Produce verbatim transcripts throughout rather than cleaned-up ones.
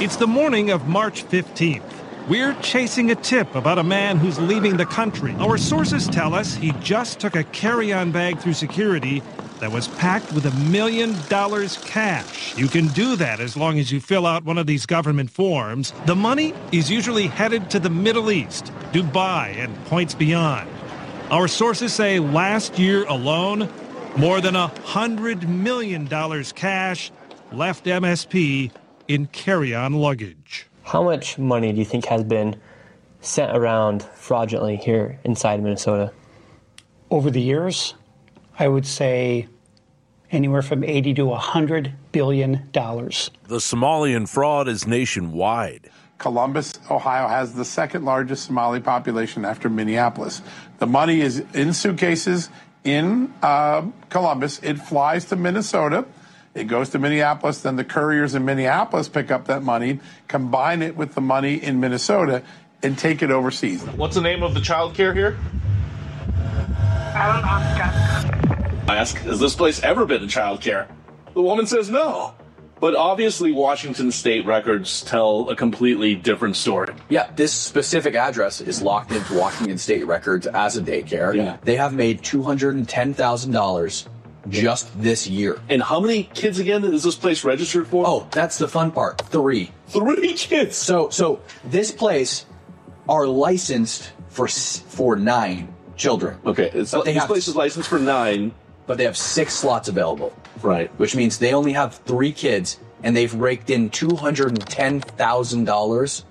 It's the morning of March fifteenth. We're chasing a tip about a man who's leaving the country. Our sources tell us he just took a carry-on bag through security that was packed with a million dollars cash. You can do that as long as you fill out one of these government forms. The money is usually headed to the Middle East, Dubai, and points beyond. Our sources say last year alone, more than one hundred million dollars cash left M S P in carry-on luggage. How much money do you think has been sent around fraudulently here inside Minnesota? Over the years, I would say anywhere from eighty to one hundred billion dollars. The Somalian fraud is nationwide. Columbus, Ohio has the second largest Somali population after Minneapolis. The money is in suitcases in uh, Columbus. It flies to Minnesota. It goes to Minneapolis. Then the couriers in Minneapolis pick up that money, combine it with the money in Minnesota, and take it overseas. What's the name of the child care here? I don't know. I ask, has this place ever been a child care? The woman says no. But obviously, Washington state records tell a completely different story. Yeah, this specific address is locked into Washington state records as a daycare. Yeah. They have made two hundred ten thousand dollars just this year. And how many kids again is this place registered for? Oh, that's the fun part. Three. Three kids. So, so this place are licensed for for nine children. Okay, it's, But they this have- place is licensed for nine. But they have six slots available. Right. Which means they only have three kids, and they've raked in two hundred ten thousand dollars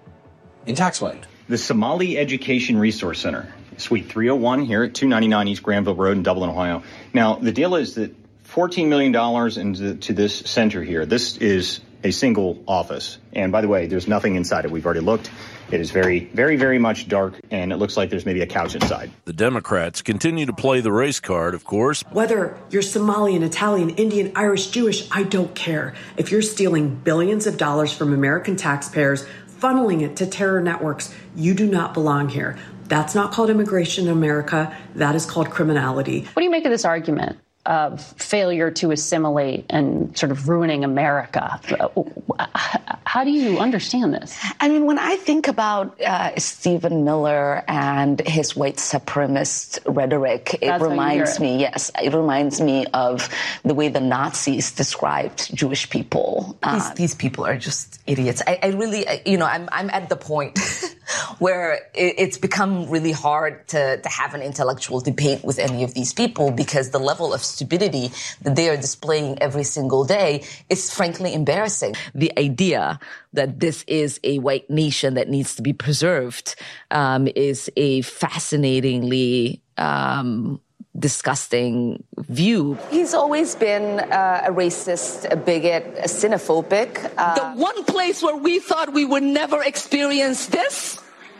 in tax money. The Somali Education Resource Center, Suite three oh one here at two ninety-nine East Granville Road in Dublin, Ohio. Now, the deal is that fourteen million dollars into to this center here. This is a single office. And by the way, there's nothing inside it. We've already looked. It is very, very, very much dark, and it looks like there's maybe a couch inside. The Democrats continue to play the race card, of course. Whether you're Somalian, Italian, Indian, Irish, Jewish, I don't care. If you're stealing billions of dollars from American taxpayers, funneling it to terror networks, you do not belong here. That's not called immigration in America. That is called criminality. What do you make of this argument of failure to assimilate and sort of ruining America? How do you understand this? I mean, when I think about uh, Stephen Miller and his white supremacist rhetoric, it That's reminds how you hear it. me, yes, it reminds me of the way the Nazis described Jewish people. These, Uh, these people are just idiots. I, I really, I, you know, I'm I'm at the point where it, it's become really hard to, to have an intellectual debate with any of these people because the level of stupidity that they are displaying every single day is frankly embarrassing. The idea that this is a white nation that needs to be preserved um, is a fascinatingly um, disgusting view. He's always been uh, a racist, a bigot, a xenophobic. Uh, The one place where we thought we would never experience this.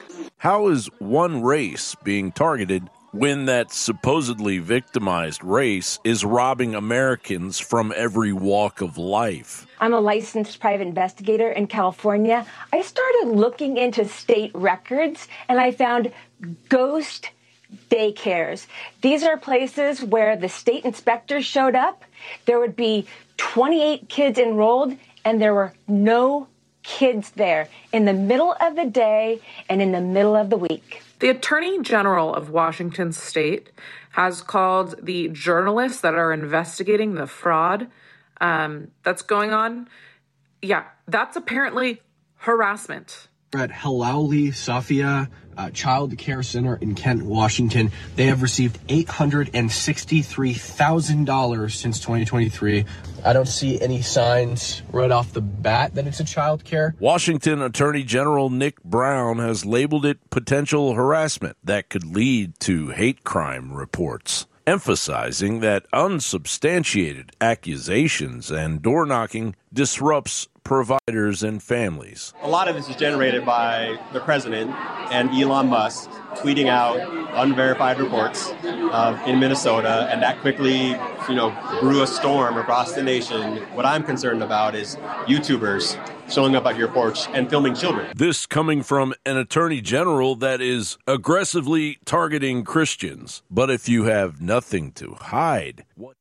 How is one race being targeted when that supposedly victimized race is robbing Americans from every walk of life? I'm a licensed private investigator in California. I started looking into state records and I found ghost daycares. These are places where the state inspectors showed up. There would be twenty-eight kids enrolled and there were no kids there in the middle of the day and in the middle of the week. The Attorney General of Washington State has called the journalists that are investigating the fraud um, that's going on. Yeah, that's apparently harassment. At Halauli Safia uh, Child Care Center in Kent, Washington, they have received eight hundred sixty-three thousand dollars since twenty twenty-three. I don't see any signs right off the bat that it's a child care. Washington Attorney General Nick Brown has labeled it potential harassment that could lead to hate crime reports, emphasizing that unsubstantiated accusations and door knocking disrupts providers and families. A lot of this is generated by the president and Elon Musk tweeting out unverified reports uh, in Minnesota, and that quickly, you know, grew a storm across the nation. What I'm concerned about is YouTubers showing up at your porch and filming children. This coming from an attorney general that is aggressively targeting Christians. But if you have nothing to hide, what?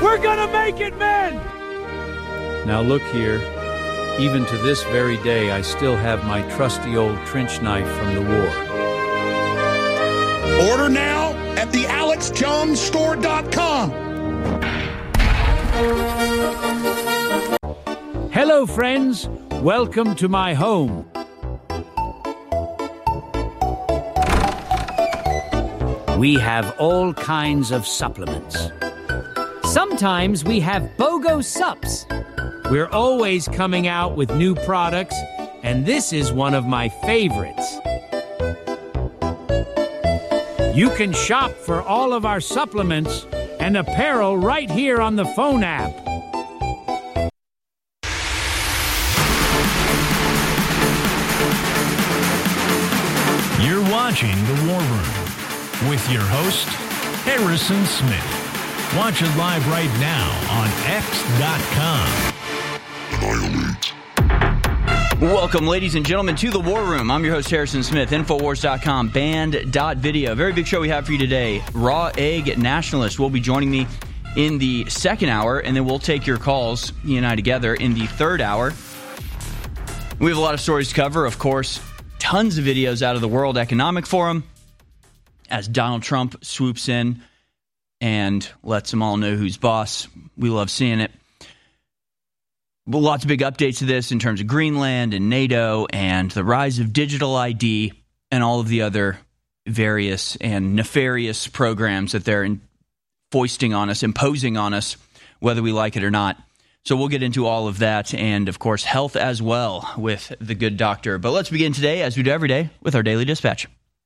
We're gonna make it, men! Now look here. Even to this very day, I still have my trusty old trench knife from the war. Order now at the alex jones store dot com. Hello, friends. Welcome to my home. We have all kinds of supplements. Sometimes we have BOGO Sups. We're always coming out with new products, and this is one of my favorites. You can shop for all of our supplements and apparel right here on the phone app. You're watching The War Room with your host, Harrison Smith. Watch it live right now on x dot com. Welcome, ladies and gentlemen, to The War Room. I'm your host, Harrison Smith, Infowars dot com, band dot video. Very big show we have for you today. Raw Egg Nationalist will be joining me in the second hour, and then we'll take your calls, he and I together, in the third hour. We have a lot of stories to cover, of course. Tons of videos out of the World Economic Forum as Donald Trump swoops in and lets them all know who's boss. We love seeing it. But lots of big updates to this in terms of Greenland and NATO and the rise of digital I D and all of the other various and nefarious programs that they're in, foisting on us, imposing on us, whether we like it or not. So we'll get into all of that and, of course, health as well with the good doctor. But let's begin today, as we do every day, with our Daily Dispatch.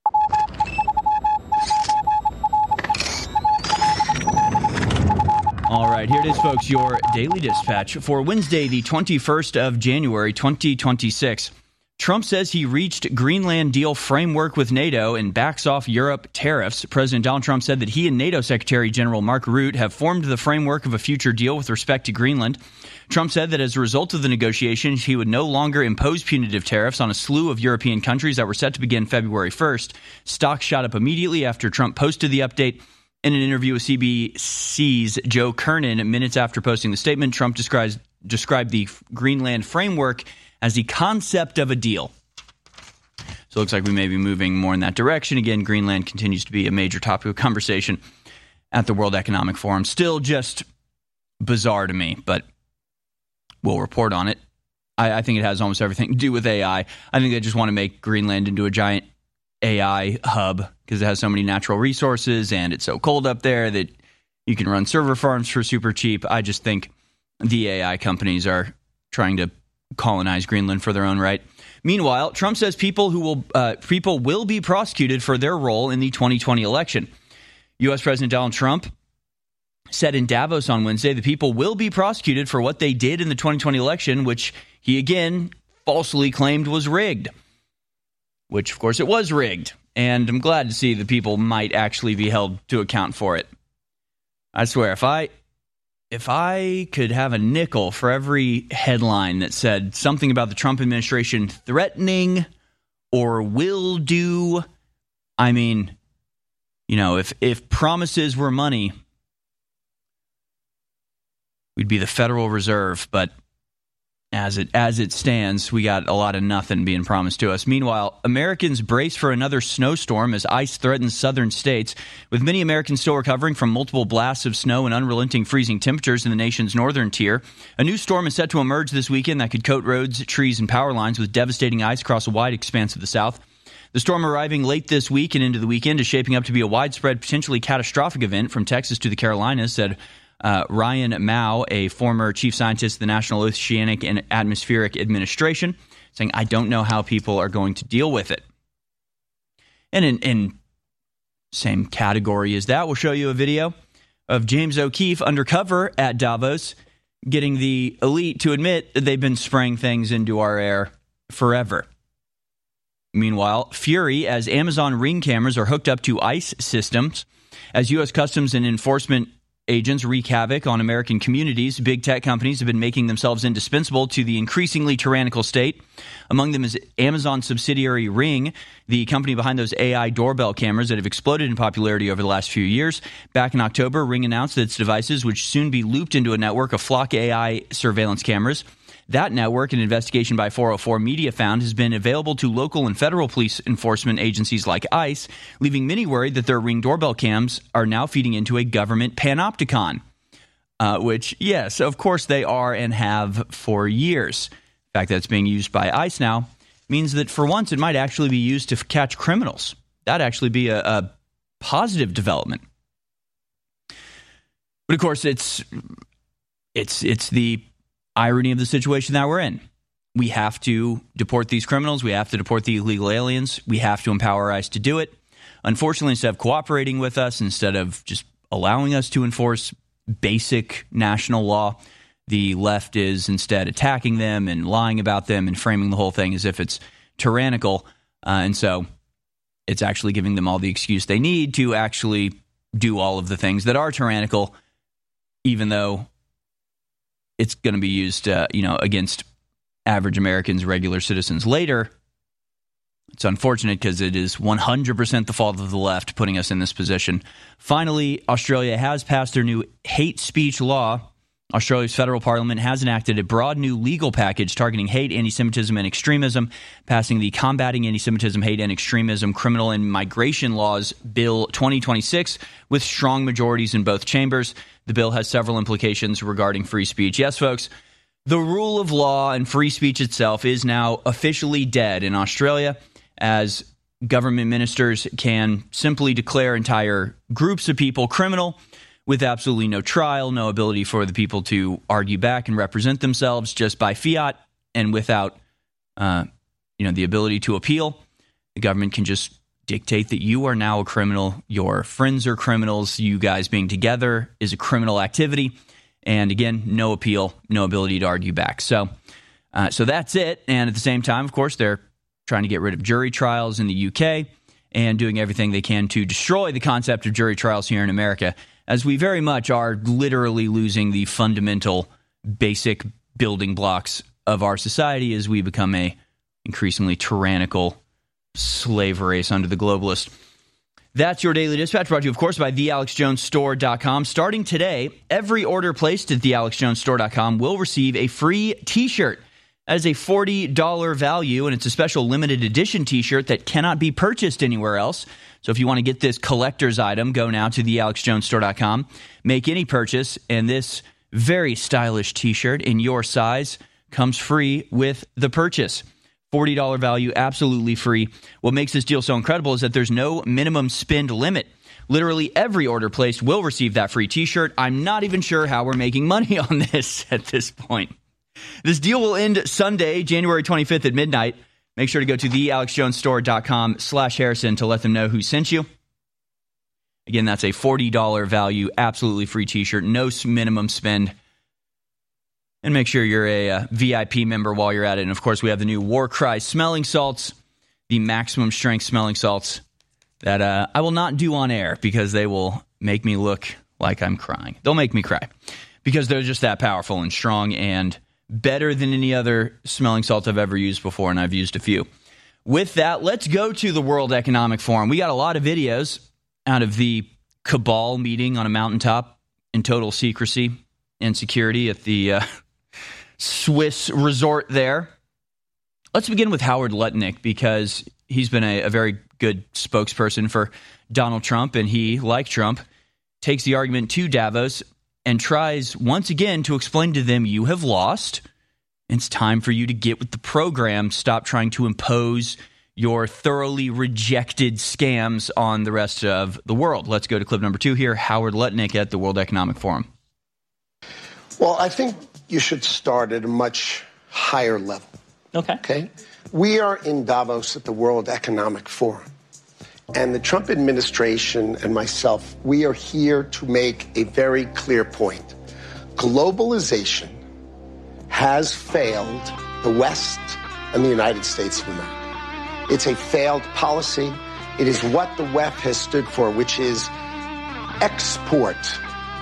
All right, here it is, folks, your Daily Dispatch for Wednesday, the twenty-first of January, twenty twenty-six. Trump says he reached Greenland deal framework with NATO and backs off Europe tariffs. President Donald Trump said that he and NATO Secretary General Mark Rutte have formed the framework of a future deal with respect to Greenland. Trump said that as a result of the negotiations, he would no longer impose punitive tariffs on a slew of European countries that were set to begin February first. Stocks shot up immediately after Trump posted the update. In an interview with C B C's Joe Kernan, minutes after posting the statement, Trump describes, described the Greenland framework as the concept of a deal. So it looks like we may be moving more in that direction. Again, Greenland continues to be a major topic of conversation at the World Economic Forum. Still just bizarre to me, but we'll report on it. I, I think it has almost everything to do with A I. I think they just want to make Greenland into a giant A I hub because it has so many natural resources and it's so cold up there that you can run server farms for super cheap. I just think the A I companies are trying to colonize Greenland for their own right. Meanwhile, Trump says people who will uh, people will be prosecuted for their role in the twenty twenty election. U S President Donald Trump said in Davos on Wednesday that people will be prosecuted for what they did in the twenty twenty election, which he again falsely claimed was rigged. Which, of course, it was rigged. And I'm glad to see that people might actually be held to account for it. I swear, if I if I could have a nickel for every headline that said something about the Trump administration threatening or will do, I mean, you know, if, if promises were money, we'd be the Federal Reserve, but As it as it stands, we got a lot of nothing being promised to us. Meanwhile, Americans brace for another snowstorm as ice threatens southern states. With many Americans still recovering from multiple blasts of snow and unrelenting freezing temperatures in the nation's northern tier, a new storm is set to emerge this weekend that could coat roads, trees, and power lines with devastating ice across a wide expanse of the South. The storm arriving late this week and into the weekend is shaping up to be a widespread, potentially catastrophic event from Texas to the Carolinas, said Uh, Ryan Mao, a former chief scientist of the National Oceanic and Atmospheric Administration, saying, I don't know how people are going to deal with it. And in, in same category as that, we'll show you a video of James O'Keefe undercover at Davos, getting the elite to admit that they've been spraying things into our air forever. Meanwhile, fury as Amazon Ring cameras are hooked up to ICE systems, as U S Customs and Enforcement agents wreak havoc on American communities. Big tech companies have been making themselves indispensable to the increasingly tyrannical state. Among them is Amazon subsidiary Ring, the company behind those A I doorbell cameras that have exploded in popularity over the last few years. Back in October, Ring announced that its devices would soon be looped into a network of Flock A I surveillance cameras. That network, an investigation by four oh four Media found, has been available to local and federal police enforcement agencies like ICE, leaving many worried that their Ring doorbell cams are now feeding into a government panopticon, uh, which, yes, of course they are and have for years. The fact that it's being used by ICE now means that for once it might actually be used to f- catch criminals. That'd actually be a, a positive development. But of course, it's it's it's the irony of the situation that we're in. We have to deport these criminals. We have to deport the illegal aliens. We have to empower ICE to do it. Unfortunately, instead of cooperating with us, instead of just allowing us to enforce basic national law, the left is instead attacking them and lying about them and framing the whole thing as if it's tyrannical. Uh, and so it's actually giving them all the excuse they need to actually do all of the things that are tyrannical, even though it's going to be used, uh, you know, against average Americans, regular citizens later. It's unfortunate because it is one hundred percent the fault of the left putting us in this position. Finally, Australia has passed their new hate speech law. Australia's federal parliament has enacted a broad new legal package targeting hate, anti-Semitism, and extremism, passing the Combating Anti-Semitism, Hate, and Extremism Criminal and Migration Laws Bill twenty twenty-six with strong majorities in both chambers. The bill has several implications regarding free speech. Yes, folks, the rule of law and free speech itself is now officially dead in Australia, as government ministers can simply declare entire groups of people criminal with absolutely no trial, no ability for the people to argue back and represent themselves just by fiat, and without uh, you know, the ability to appeal. The government can just dictate that you are now a criminal, your friends are criminals, you guys being together is a criminal activity, and again, no appeal, no ability to argue back. So, uh, so that's it. And at the same time, of course, they're trying to get rid of jury trials in the U K and doing everything they can to destroy the concept of jury trials here in America, as we very much are literally losing the fundamental, basic building blocks of our society as we become a increasingly tyrannical slave race under the globalist. That's your Daily Dispatch, brought to you, of course, by the alex jones store dot com. Starting today, every order placed at the alex jones store dot com will receive a free T-shirt. That is a forty dollars value, and it's a special limited edition T-shirt that cannot be purchased anywhere else. So if you want to get this collector's item, go now to the alex jones store dot com, make any purchase, and this very stylish T-shirt in your size comes free with the purchase. forty dollars value, absolutely free. What makes this deal so incredible is that there's no minimum spend limit. Literally every order placed will receive that free T-shirt. I'm not even sure how we're making money on this at this point. This deal will end Sunday, January twenty-fifth at midnight. Make sure to go to the alex jones store dot com slash Harrison to let them know who sent you. Again, that's a forty dollars value, absolutely free T-shirt, no minimum spend. And make sure you're a uh, V I P member while you're at it. And, of course, we have the new War Cry smelling salts, the maximum strength smelling salts that uh, I will not do on air because they will make me look like I'm crying. They'll make me cry because they're just that powerful and strong and better than any other smelling salt I've ever used before, and I've used a few. With that, let's go to the World Economic Forum. We got a lot of videos out of the cabal meeting on a mountaintop in total secrecy and security at the uh, Swiss resort there. Let's begin with Howard Lutnick, because he's been a, a very good spokesperson for Donald Trump, and he, like Trump, takes the argument to Davos and tries once again to explain to them, you have lost. It's time for you to get with the program. Stop trying to impose your thoroughly rejected scams on the rest of the world. Let's go to clip number two here. Howard Lutnick at the World Economic Forum. Well, I think you should start at a much higher level. Okay. Okay. We are in Davos at the World Economic Forum. And the Trump administration and myself, we are here to make a very clear point. Globalization has failed the West and the United States of America. It's a failed policy. It is what the W E F has stood for, which is export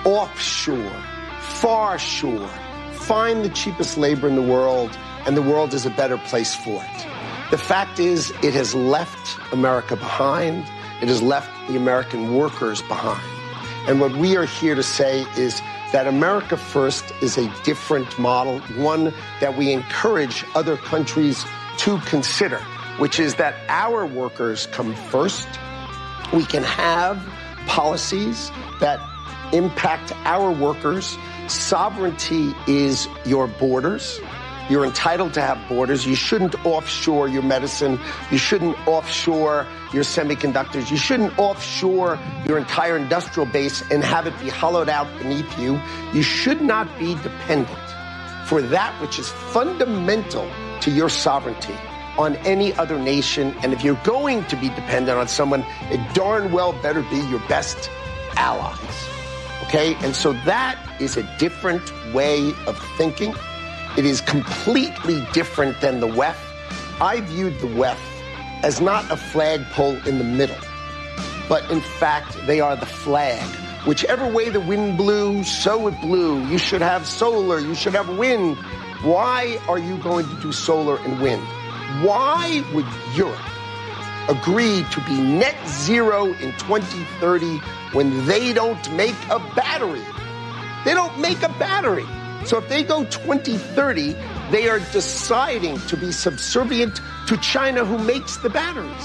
offshore, far shore, find the cheapest labor in the world, and the world is a better place for it. The fact is, it has left America behind. It has left the American workers behind. And what we are here to say is that America First is a different model, one that we encourage other countries to consider, which is that our workers come first. We can have policies that impact our workers. Sovereignty is your borders. You're entitled to have borders. You shouldn't offshore your medicine. You shouldn't offshore your semiconductors. You shouldn't offshore your entire industrial base and have it be hollowed out beneath you. You should not be dependent for that which is fundamental to your sovereignty on any other nation. And if you're going to be dependent on someone, it darn well better be your best allies. Okay? And so that is a different way of thinking. It is completely different than the W E F. I viewed the W E F as not a flagpole in the middle, but in fact, they are the flag. Whichever way the wind blew, so it blew. You should have solar, you should have wind. Why are you going to do solar and wind? Why would Europe agree to be net zero in twenty thirty when they don't make a battery? They don't make a battery. So if they go twenty thirty, they are deciding to be subservient to China, who makes the batteries.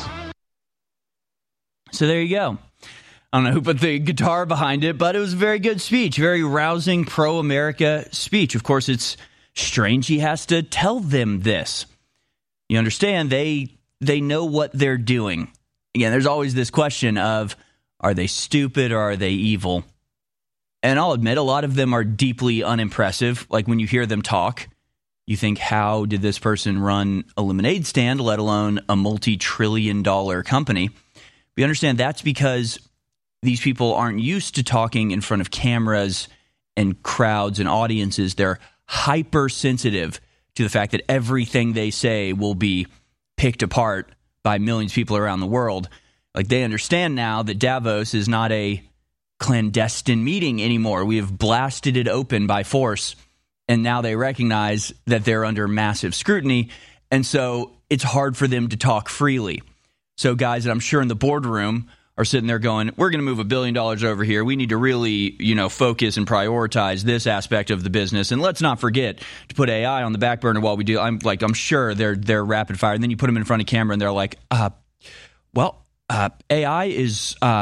So there you go. I don't know who put the guitar behind it, but it was a very good speech, very rousing pro-America speech. Of course, it's strange he has to tell them this. You understand, they they know what they're doing. Again, there's always this question of, are they stupid or are they evil? And I'll admit, a lot of them are deeply unimpressive. Like when you hear them talk, you think, how did this person run a lemonade stand, let alone a multi-trillion dollar company? We understand that's because these people aren't used to talking in front of cameras and crowds and audiences. They're hypersensitive to the fact that everything they say will be picked apart by millions of people around the world. Like they understand now that Davos is not a clandestine meeting anymore. We have blasted it open by force, and now they recognize that they're under massive scrutiny, and so it's hard for them to talk freely. So guys that I'm sure in the boardroom are sitting there going, we're going to move a billion dollars over here. We need to really, you know, focus and prioritize this aspect of the business. And let's not forget to put A I on the back burner while we do. I'm like, I'm sure they're they're rapid fire. And then you put them in front of camera and they're like, uh, well, uh, A I is, uh,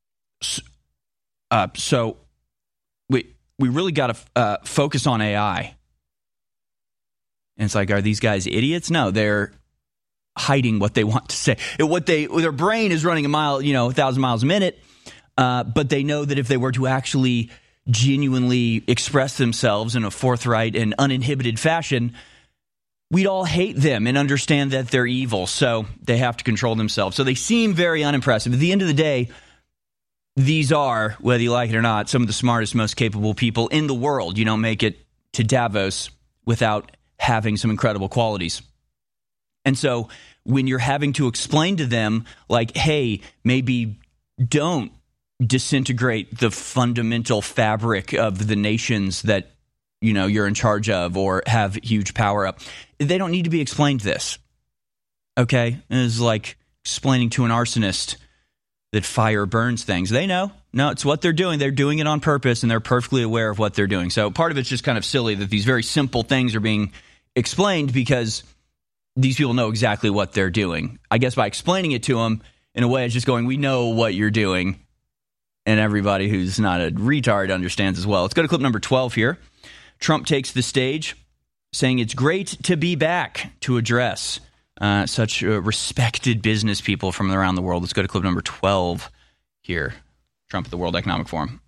uh, so we, we really got to uh, focus on A I. And it's like, are these guys idiots? No, they're hiding what they want to say. What they, their brain is running a mile, you know, a thousand miles a minute. Uh, but they know that if they were to actually genuinely express themselves in a forthright and uninhibited fashion, we'd all hate them and understand that they're evil. So they have to control themselves. So they seem very unimpressive. At the end of the day, these are, whether you like it or not, some of the smartest, most capable people in the world. You don't make it to Davos without having some incredible qualities. And so when you're having to explain to them, like, hey, maybe don't disintegrate the fundamental fabric of the nations that, you know, you're in charge of or have huge power up, they don't need to be explained this. Okay? It's like explaining to an arsonist that fire burns things. They know. No, it's what they're doing. They're doing it on purpose, and they're perfectly aware of what they're doing. So part of it's just kind of silly that these very simple things are being explained because these people know exactly what they're doing. I guess by explaining it to them, in a way, it's just going, we know what you're doing. And everybody who's not a retard understands as well. Let's go to clip number twelve here. Trump takes the stage, saying it's great to be back to address uh, such uh, respected business people from around the world. Let's go to clip number twelve here. Trump at the World Economic Forum.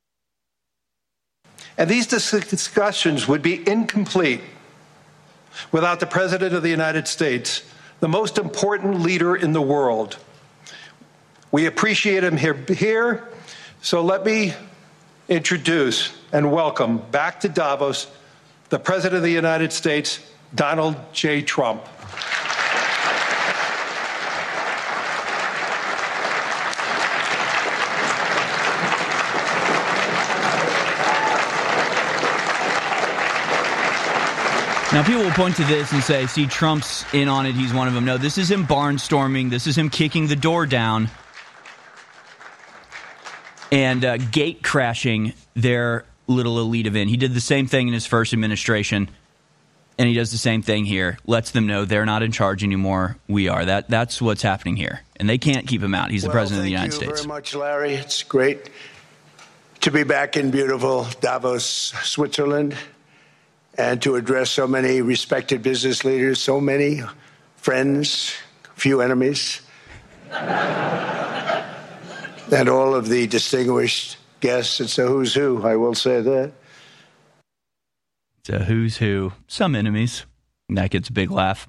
And these dis- discussions would be incomplete without the President of the United States, the most important leader in the world. We appreciate him here, here. So let me introduce and welcome back to Davos the President of the United States, Donald J. Trump. Now, people will point to this and say, see, Trump's in on it. He's one of them. No, this is him barnstorming. This is him kicking the door down and uh, gate crashing their little elite event. He did the same thing in his first administration, and he does the same thing here. Lets them know they're not in charge anymore. We are. That That's what's happening here. And they can't keep him out. He's the well, president of the United States. Thank you very much, Larry. It's great to be back in beautiful Davos, Switzerland, and to address so many respected business leaders, so many friends, few enemies, and all of the distinguished guests. It's a who's who, I will say that. It's a who's who. Some enemies. And that gets a big laugh.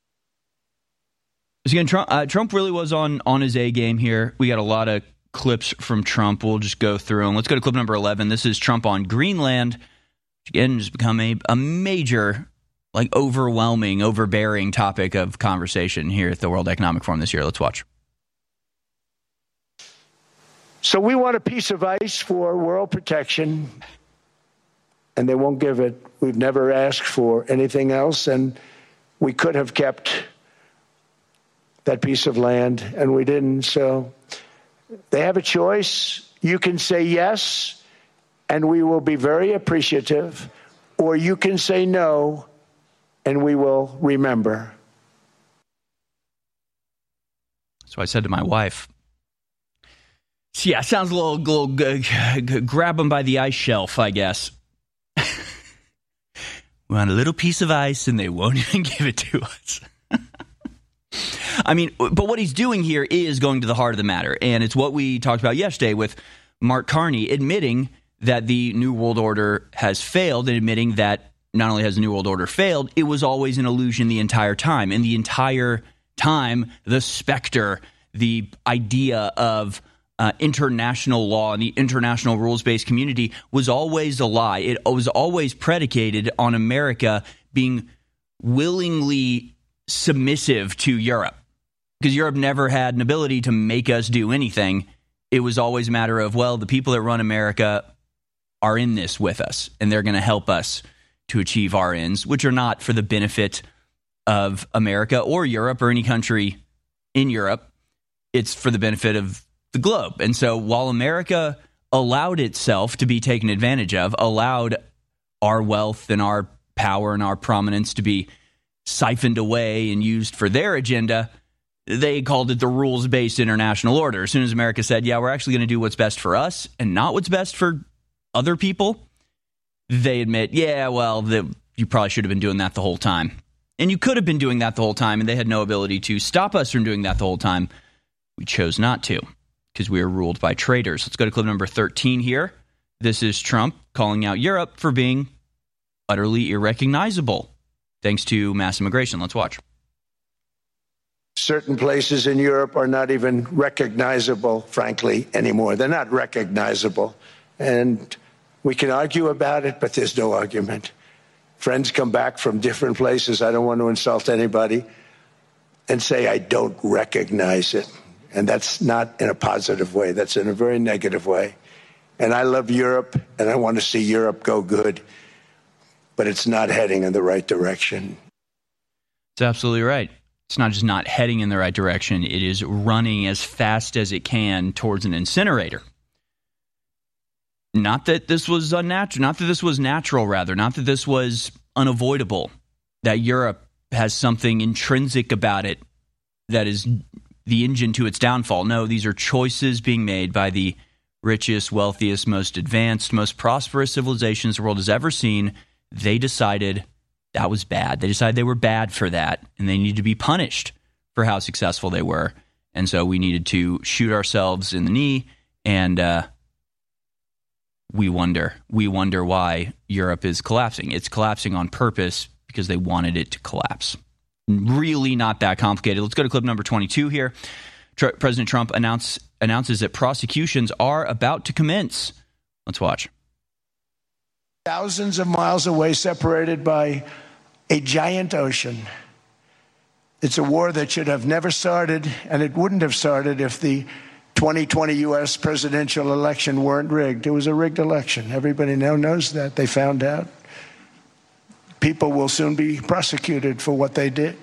So again, Trump, uh, Trump really was on, on his A game here. We got a lot of clips from Trump. We'll just go through them. Let's go to clip number eleven. This is Trump on Greenland. Again, has become a, a major, like overwhelming, overbearing topic of conversation here at the World Economic Forum this year. Let's watch. So we want a piece of ice for world protection, and they won't give it. We've never asked for anything else, and we could have kept that piece of land, and we didn't. So they have a choice. You can say yes, and we will be very appreciative, or you can say no, and we will remember. So I said to my wife, so yeah, sounds a little, little g- g- grab them by the ice shelf, I guess. We want a little piece of ice, and they won't even give it to us. I mean, but what he's doing here is going to the heart of the matter, and it's what we talked about yesterday with Mark Carney admitting that the New World Order has failed, and admitting that not only has the New World Order failed, it was always an illusion the entire time. And the entire time, the specter, the idea of uh, international law and the international rules-based community was always a lie. It was always predicated on America being willingly submissive to Europe, because Europe never had an ability to make us do anything. It was always a matter of, well, the people that run America are in this with us, and they're going to help us to achieve our ends, which are not for the benefit of America or Europe or any country in Europe. It's for the benefit of the globe. And so while America allowed itself to be taken advantage of, allowed our wealth and our power and our prominence to be siphoned away and used for their agenda, they called it the rules-based international order. As soon as America said, yeah, we're actually going to do what's best for us and not what's best for other people, they admit, yeah, well, the, you probably should have been doing that the whole time. And you could have been doing that the whole time, and they had no ability to stop us from doing that the whole time. We chose not to, because we are ruled by traitors. Let's go to clip number thirteen here. This is Trump calling out Europe for being utterly irrecognizable thanks to mass immigration. Let's watch. Certain places in Europe are not even recognizable, frankly, anymore. They're not recognizable. And we can argue about it, but there's no argument. Friends come back from different places. I don't want to insult anybody and say I don't recognize it. And that's not in a positive way. That's in a very negative way. And I love Europe, and I want to see Europe go good, but it's not heading in the right direction. It's absolutely right. It's not just not heading in the right direction. It is running as fast as it can towards an incinerator. Not that this was unnatural, not that this was natural, rather, not that this was unavoidable, that Europe has something intrinsic about it that is the engine to its downfall. No, these are choices being made by the richest, wealthiest, most advanced, most prosperous civilizations the world has ever seen. They decided that was bad. They decided they were bad for that, and they needed to be punished for how successful they were. And so we needed to shoot ourselves in the knee, and uh, we wonder, we wonder why Europe is collapsing. It's collapsing on purpose because they wanted it to collapse. Really not that complicated. Let's go to clip number twenty-two here. Tr- President Trump announce, announces that prosecutions are about to commence. Let's watch. Thousands of miles away, separated by a giant ocean. It's a war that should have never started, and it wouldn't have started if the twenty twenty U S presidential election weren't rigged. It was a rigged election. Everybody now knows that. They found out. people will soon be prosecuted for what they did.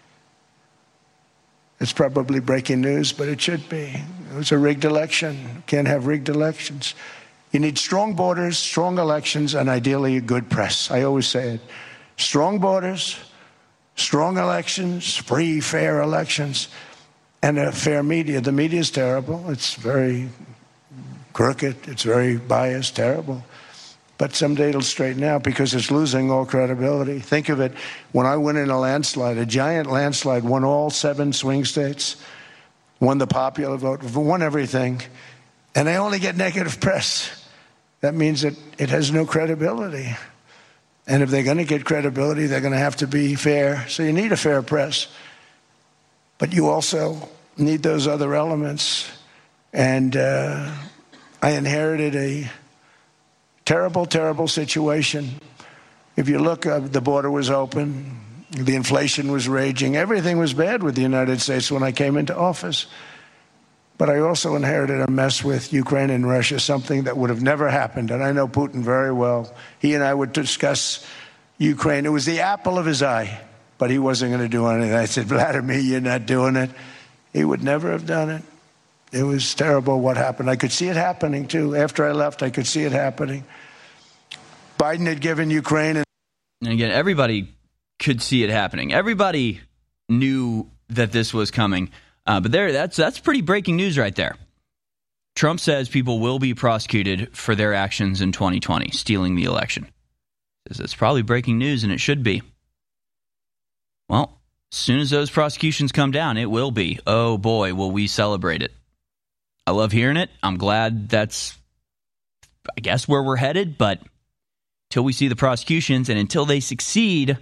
It's probably breaking news, but it should be. It was a rigged election. Can't have rigged elections. You need strong borders, strong elections, and ideally a good press. I always say it. Strong borders, strong elections, free, fair elections, and a fair media. The media is terrible. It's very crooked. It's very biased, terrible. But someday it'll straighten out because it's losing all credibility. Think of it. When I win in a landslide, a giant landslide, won all seven swing states, won the popular vote, won everything, and I only get negative press. That means that it has no credibility. And if they're going to get credibility, they're going to have to be fair. So you need a fair press. But you also need those other elements. And uh, I inherited a terrible, terrible situation. If you look, uh, the border was open. The inflation was raging. Everything was bad with the United States when I came into office. But I also inherited a mess with Ukraine and Russia, something that would have never happened. And I know Putin very well. He and I would discuss Ukraine. It was the apple of his eye, but he wasn't going to do anything. I said, Vladimir, you're not doing it. He would never have done it. It was terrible what happened. I could see it happening, too. After I left, I could see it happening. Biden had given Ukraine... And, and again, everybody could see it happening. Everybody knew that this was coming. Uh, but there, that's that's pretty breaking news right there. Trump says people will be prosecuted for their actions in twenty twenty, stealing the election. Says it's probably breaking news, and it should be. Well, as soon as those prosecutions come down, it will be. Oh boy, will we celebrate it. I love hearing it. I'm glad that's, I guess, where we're headed. But until we see the prosecutions and until they succeed,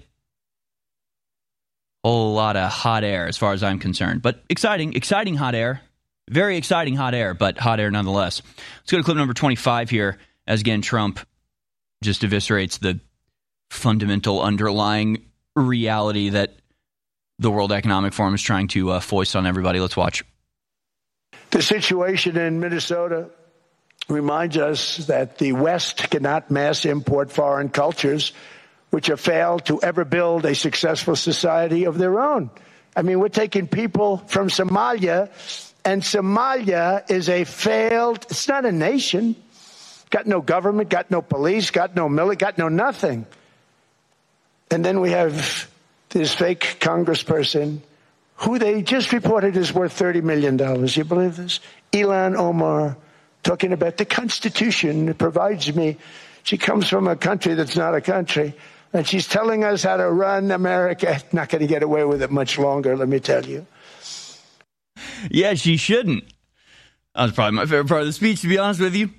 a whole lot of hot air as far as I'm concerned. But exciting, exciting hot air. Very exciting hot air, but hot air nonetheless. Let's go to clip number twenty-five here, as again, Trump just eviscerates the fundamental underlying reality that the World Economic Forum is trying to uh, foist on everybody. Let's watch. The situation in Minnesota reminds us that the West cannot mass import foreign cultures which have failed to ever build a successful society of their own. I mean, we're taking people from Somalia, and Somalia is a failed, it's not a nation. Got no government, got no police, got no military, got no nothing. And then we have this fake congressperson who they just reported is worth thirty million dollars. You believe this? Ilhan Omar, talking about the Constitution that provides me. She comes from a country that's not a country. And she's telling us how to run America. Not going to get away with it much longer, let me tell you. Yeah, she shouldn't. That was probably my favorite part of the speech, to be honest with you.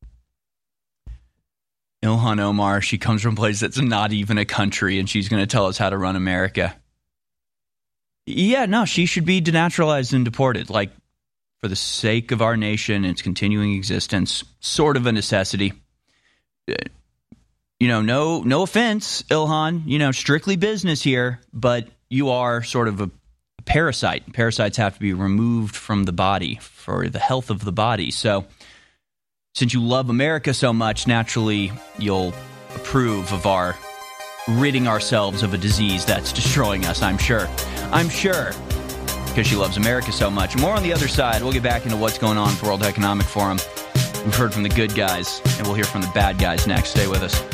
Ilhan Omar, she comes from a place that's not even a country, and she's going to tell us how to run America. Yeah, no, she should be denaturalized and deported. Like, for the sake of our nation and its continuing existence, sort of a necessity. You know, no no offense, Ilhan, you know, strictly business here, but you are sort of a, a parasite. Parasites have to be removed from the body for the health of the body. So since you love America so much, naturally you'll approve of our ridding ourselves of a disease that's destroying us, I'm sure. I'm sure, because she loves America so much. More on the other side. We'll get back into what's going on with the World Economic Forum. We've heard from the good guys, and we'll hear from the bad guys next. Stay with us.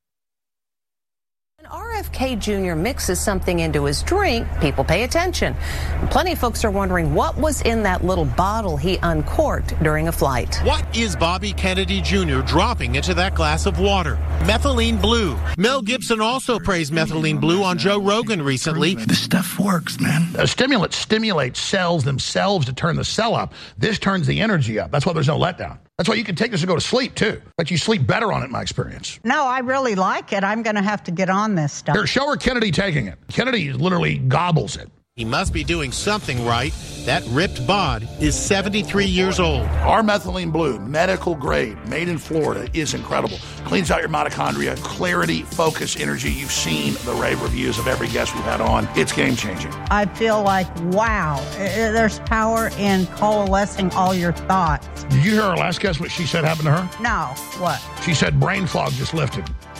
R F K Junior mixes something into his drink, people pay attention. Plenty of folks are wondering what was in that little bottle he uncorked during a flight. What is Bobby Kennedy Junior dropping into that glass of water? Methylene blue. Mel Gibson also praised methylene blue on Joe Rogan recently. The stuff works, man. A stimulant stimulates cells themselves to turn the cell up. This turns the energy up. That's why there's no letdown. That's why you can take this and go to sleep, too. But you sleep better on it, in my experience. No, I really like it. I'm going to have to get on this stuff. Here, show her Kennedy taking it. Kennedy literally gobbles it. He must be doing something right. That ripped bod is seventy-three years old. Our methylene blue, medical grade, made in Florida, is incredible. Cleans out your mitochondria, clarity, focus, energy. You've seen the rave reviews of every guest we've had on. It's game-changing. I feel like, wow, there's power in coalescing all your thoughts. Did you hear our last guest, what she said happened to her? No, what? She said brain fog just lifted.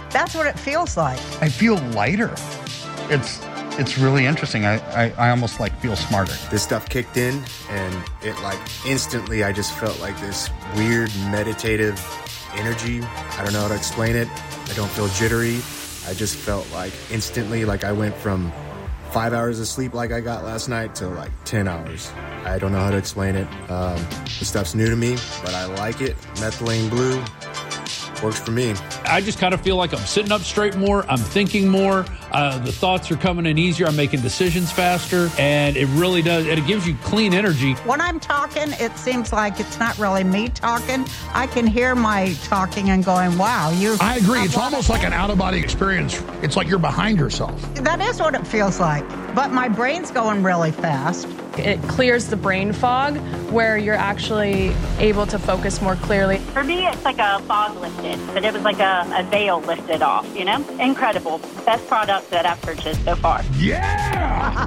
That's what it feels like. I feel lighter. It's it's really interesting. I, I, I almost like feel smarter. This stuff kicked in and it like instantly I just felt like this weird meditative energy. I don't know how to explain it. I don't feel jittery. I just felt like instantly like I went from five hours of sleep like I got last night to like ten hours. I don't know how to explain it. Um, the stuff's new to me, but I like it. Methylene Blue works for me. I just kind of feel like I'm sitting up straight more. I'm thinking more. Uh, the thoughts are coming in easier. I'm making decisions faster. And it really does. And it gives you clean energy. When I'm talking, it seems like it's not really me talking. I can hear my talking and going, wow, you. I agree. It's almost like an out-of-body experience. It's like you're behind yourself. That is what it feels like. But my brain's going really fast. It clears the brain fog where you're actually able to focus more clearly. For me, it's like a fog lifted, but it was like a, a veil lifted off, you know? Incredible. Best product that I've purchased so far. Yeah!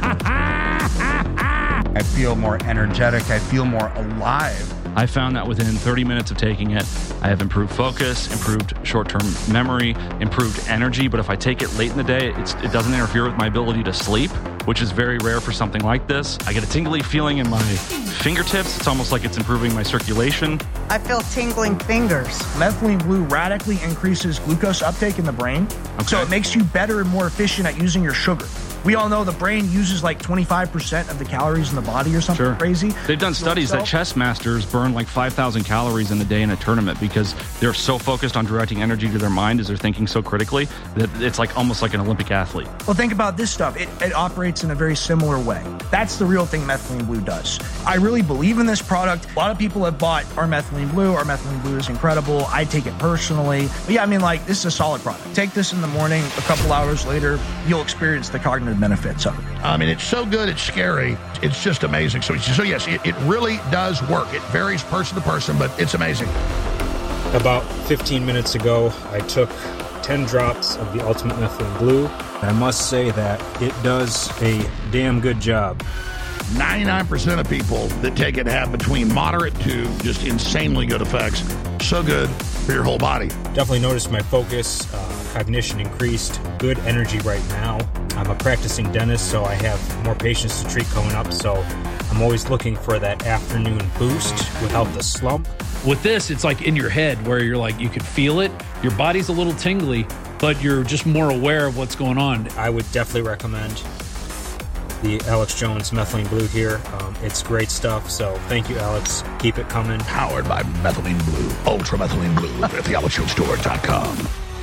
I feel more energetic. I feel more alive. I found that within thirty minutes of taking it, I have improved focus, improved short-term memory, improved energy. But if I take it late in the day, it's, it doesn't interfere with my ability to sleep, which is very rare for something like this. I get a tingly feeling in my fingertips. It's almost like it's improving my circulation. I feel tingling fingers. Methylene Blue radically increases glucose uptake in the brain, okay. So it makes you better and more efficient at using your sugar. We all know the brain uses like twenty-five percent of the calories in the body or something sure. crazy. They've done studies that chess masters burn like five thousand calories in a day in a tournament because they're so focused on directing energy to their mind as they're thinking so critically that it's like almost like an Olympic athlete. Well, think about this stuff. It, it operates in a very similar way. That's the real thing Methylene Blue does. I really believe in this product. A lot of people have bought our Methylene Blue. Our Methylene Blue is incredible. I take it personally. But yeah, I mean, like, this is a solid product. Take this in the morning. A couple hours later, you'll experience the cognitive benefits of it. I mean, it's so good, it's scary. It's just amazing. So, so yes, it, it really does work. It varies person to person, but it's amazing. About fifteen minutes ago, I took ten drops of the Ultimate Methylene Blue. I must say that it does a damn good job. ninety-nine percent of people that take it have between moderate to just insanely good effects. So good for your whole body. Definitely noticed my focus, uh, cognition increased, good energy right now. I'm a practicing dentist, so I have more patients to treat coming up, so I'm always looking for that afternoon boost without the slump. With this, it's like in your head where you're like, you can feel it. Your body's a little tingly, but you're just more aware of what's going on. I would definitely recommend the Alex Jones Methylene Blue here. Um, it's great stuff, so thank you, Alex. Keep it coming. Powered by Methylene Blue, Ultra Methylene Blue at the alex jones store dot com.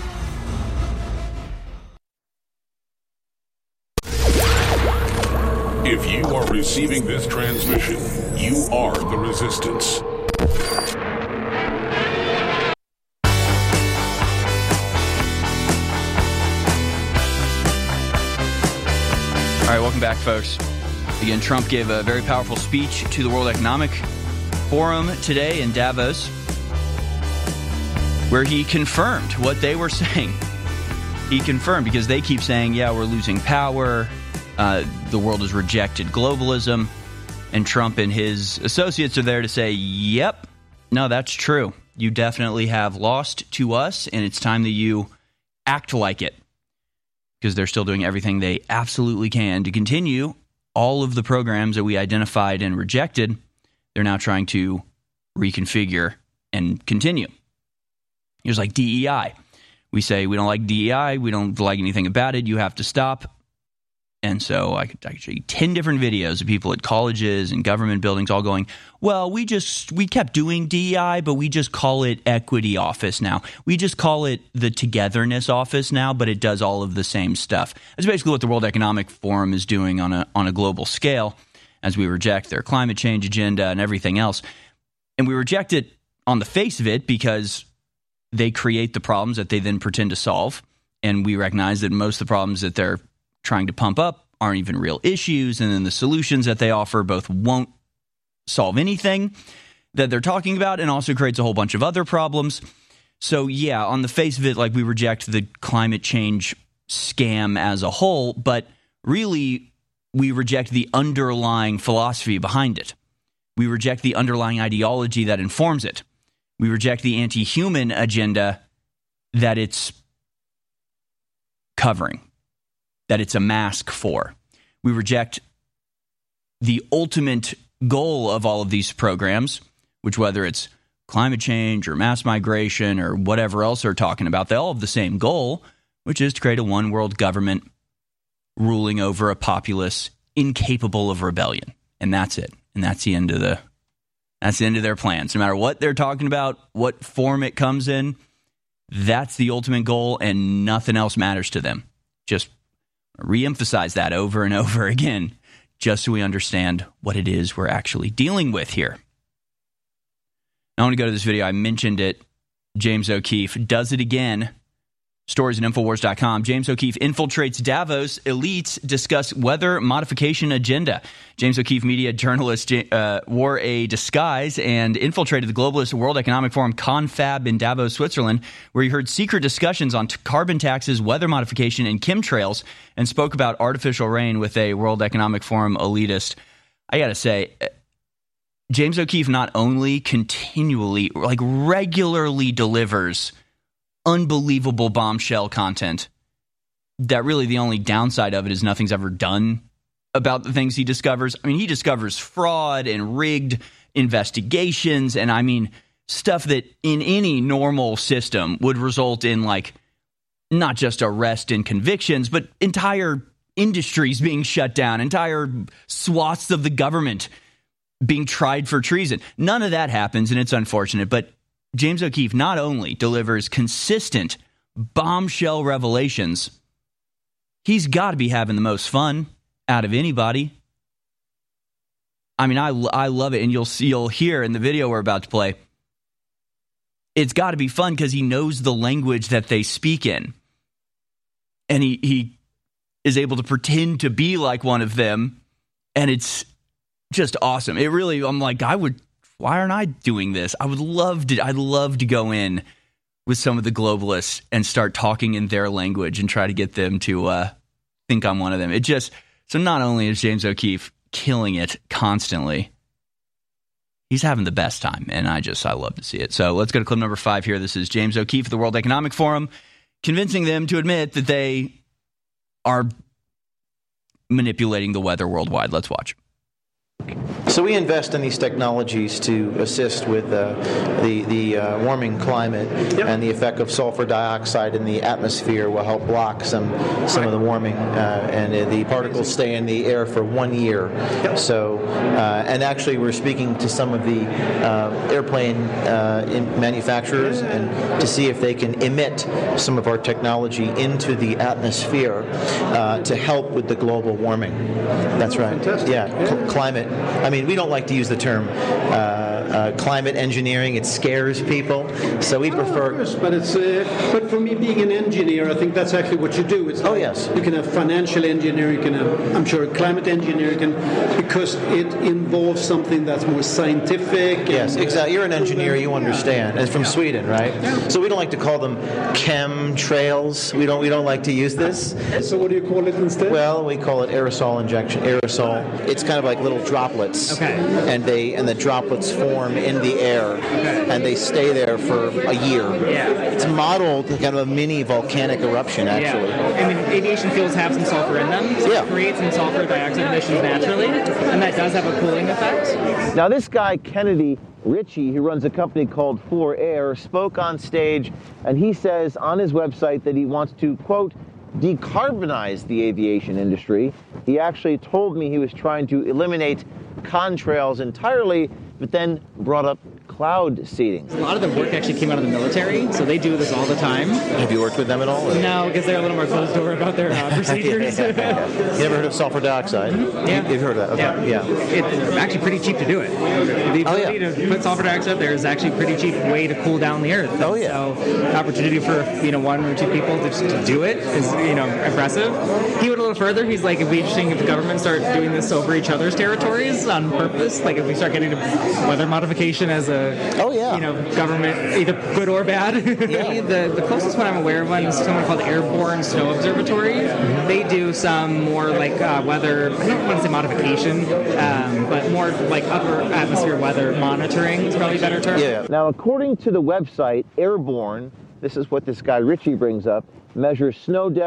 If you are receiving this transmission, you are the resistance. All right, welcome back, folks. Again, Trump gave a very powerful speech to the World Economic Forum today in Davos, where he confirmed what they were saying. He confirmed, because they keep saying, yeah, we're losing power, uh, the world has rejected globalism, and Trump and his associates are there to say, yep, no, that's true. You definitely have lost to us, and it's time that you act like it. Because they're still doing everything they absolutely can to continue all of the programs that we identified and rejected. They're now trying to reconfigure and continue. Here's like D E I. We say we don't like D E I. We don't like anything about it. You have to stop. And so I could, I could show you ten different videos of people at colleges and government buildings all going, well, we just, we kept doing D E I, but we just call it Equity Office now. We just call it the Togetherness Office now, but it does all of the same stuff. That's basically what the World Economic Forum is doing on a on a global scale as we reject their climate change agenda and everything else. And we reject it on the face of it because they create the problems that they then pretend to solve. And we recognize that most of the problems that they're trying to pump up aren't even real issues, and then the solutions that they offer both won't solve anything that they're talking about and also creates a whole bunch of other problems. So yeah, on the face of it, like, we reject the climate change scam as a whole, but really we reject the underlying philosophy behind it. We reject the underlying ideology that informs it. We reject the anti-human agenda that it's covering, that it's a mask for. We reject the ultimate goal of all of these programs, which whether it's climate change or mass migration or whatever else they're talking about, they all have the same goal, which is to create a one world government ruling over a populace incapable of rebellion. And that's it. And that's the end of the that's the end of their plans. No matter what they're talking about, what form it comes in, that's the ultimate goal, and nothing else matters to them. Just reemphasize that over and over again, just so we understand what it is we're actually dealing with here. I want to go to this video. I mentioned it. James O'Keefe does it again. Stories at Infowars dot com. James O'Keefe infiltrates Davos. Elites discuss weather modification agenda. James O'Keefe, media journalist, uh, wore a disguise and infiltrated the globalist World Economic Forum Confab in Davos, Switzerland, where he heard secret discussions on t- carbon taxes, weather modification, and chemtrails, and spoke about artificial rain with a World Economic Forum elitist. I got to say, James O'Keefe not only continually, like regularly delivers unbelievable bombshell content that really the only downside of it is nothing's ever done about the things he discovers. I mean, he discovers fraud and rigged investigations, and I mean, stuff that in any normal system would result in, like, not just arrest and convictions, but entire industries being shut down, entire swaths of the government being tried for treason. None of that happens, and it's unfortunate, but James O'Keefe not only delivers consistent bombshell revelations, he's got to be having the most fun out of anybody. I mean, I, I love it, and you'll see, you'll hear in the video we're about to play, it's got to be fun because he knows the language that they speak in, and he, he is able to pretend to be like one of them, and it's just awesome. It really, I'm like, I would... Why aren't I doing this? I would love to. I'd love to go in with some of the globalists and start talking in their language and try to get them to uh, think I'm one of them. It just so not only is James O'Keefe killing it constantly, he's having the best time, and I just I love to see it. So let's go to clip number five here. This is James O'Keefe of the World Economic Forum convincing them to admit that they are manipulating the weather worldwide. Let's watch. So we invest in these technologies to assist with uh, the, the uh, warming climate, yep. and the effect of sulfur dioxide in the atmosphere will help block some some right. of the warming, uh, and uh, the particles stay in the air for one year. Yep. So, uh, and actually we're speaking to some of the uh, airplane uh, in manufacturers and to see if they can emit some of our technology into the atmosphere uh, to help with the global warming. That's right. Fantastic. Yeah, yeah. Cl- climate. I mean, we don't like to use the term uh, uh, climate engineering. It scares people, so we prefer. Of course, but it's uh, but for me, being an engineer, I think that's actually what you do. It's oh like yes, you can have financial engineering, you can have, I'm sure, climate engineering, can, because it involves something that's more scientific. Yes, and, exactly. You're an engineer, you understand. And it's from yeah. Sweden, right? Yeah. So we don't like to call them chemtrails. We don't. We don't like to use this. So what do you call it instead? Well, we call it aerosol injection. Aerosol. It's kind of like little droplets. Okay. And they and the droplets form in the air, okay. and they stay there for a year. Yeah. It's modeled kind of a mini volcanic eruption, actually. Yeah. I mean, aviation fuels have some sulfur in them, so yeah. it creates some sulfur dioxide emissions naturally, and that does have a cooling effect. Now, this guy, Kennedy Ritchie, who runs a company called four air, spoke on stage, and he says on his website that he wants to, quote, decarbonize the aviation industry. He actually told me he was trying to eliminate contrails entirely, but then brought up cloud seeding. A lot of the work actually came out of the military, so they do this all the time. Have you worked with them at all? Or? No, because they're a little more closed door about their uh, procedures. yeah, yeah, yeah. You ever heard of sulfur dioxide? Mm-hmm. Yeah. You've heard of that? Okay. Yeah. yeah. It's actually pretty cheap to do it. The ability oh, yeah. to put sulfur dioxide there is actually a pretty cheap way to cool down the earth. Oh, yeah. So the opportunity for, you know, one or two people to, to do it is, you know, impressive. He went a little further. He's like, it'd be interesting if the government start doing this over each other's territories on purpose. Like if we start getting to weather modification as a, oh, yeah. you know, government, either good or bad. Yeah. the, the closest one I'm aware of one is someone called Airborne Snow Observatory. Mm-hmm. They do some more like uh, weather, I don't want to say modification, um, but more like upper atmosphere weather monitoring is probably a better term. Yeah. Now, according to the website Airborne, this is what this guy Ritchie brings up, measures snow depth,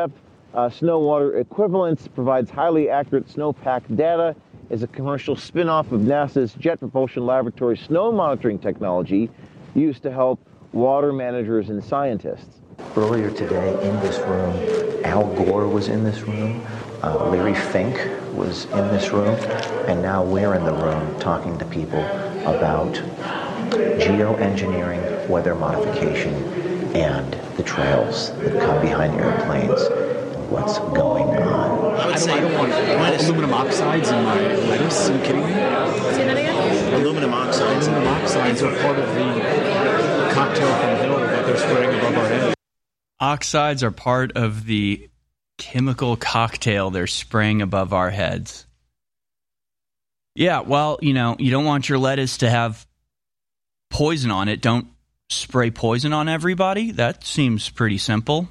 uh, snow water equivalence, provides highly accurate snowpack data, is a commercial spin-off of NASA's Jet Propulsion Laboratory snow monitoring technology used to help water managers and scientists. Earlier today in this room, Al Gore was in this room, uh, Larry Fink was in this room, and now we're in the room talking to people about geoengineering, weather modification, and the trails that come behind airplanes and what's going on. I would say I don't want aluminum oxides in my lettuce. Are you kidding me? Say that again? Aluminum oxides. Aluminum oxides are part of the cocktail from the hill that they're spraying above our heads. Oxides are part of the chemical cocktail they're spraying above our heads. Yeah, well, you know, you don't want your lettuce to have poison on it. Don't spray poison on everybody. That seems pretty simple.